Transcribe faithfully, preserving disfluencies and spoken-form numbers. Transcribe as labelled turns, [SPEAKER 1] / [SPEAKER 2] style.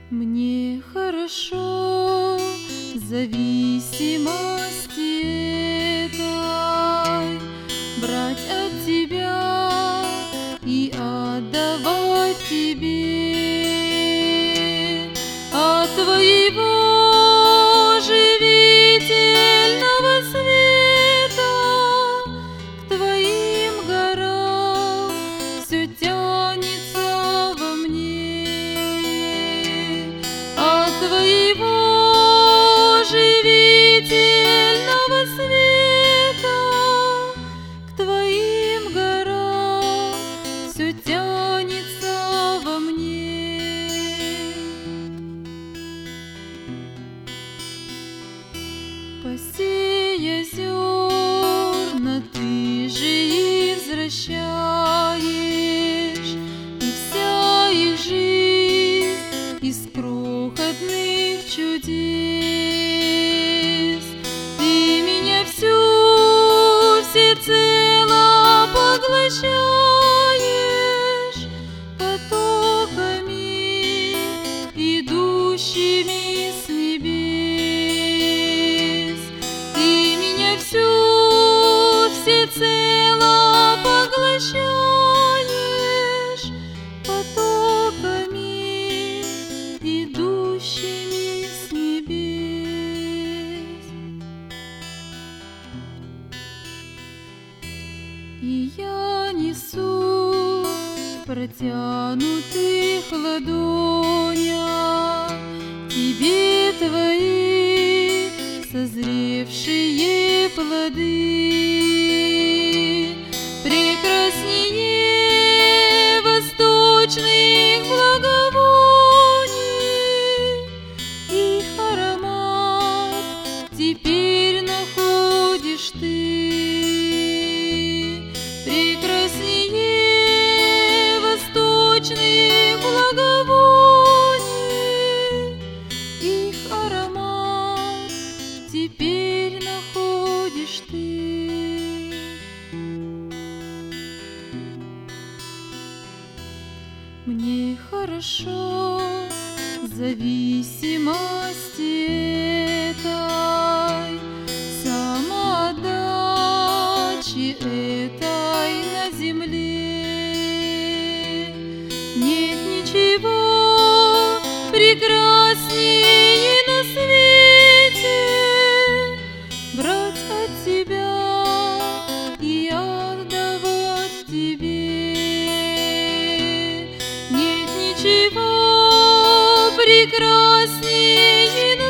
[SPEAKER 1] Мне хорошо в зависимости этой брать от тебя и отдавать тебе от твоего живительного света к твоим горам все тянется во мне. От твоего живительного света к твоим горам все тянется во мне. Посея зерна, ты же и возвращаешь, и вся их жизнь из крохотных чудес. Ты меня всю всецело поглощаешь потоками, идущими с небес. Ты меня всю всецело поглощаешь потоками, идущими с небес. И я несу в протянутых ладонях тебе твои созревшие плоды, прекраснее восточных благовоний. Их аромат теперь находишь ты, прекраснее восточных благовоний. Их аромат теперь находишь ты. Мне хорошо в зависимости этой, самоотдачи этой на земле. Нет ничего прекраснее на свете брать от тебя и отдавать тебе. Нет ничего прекраснее на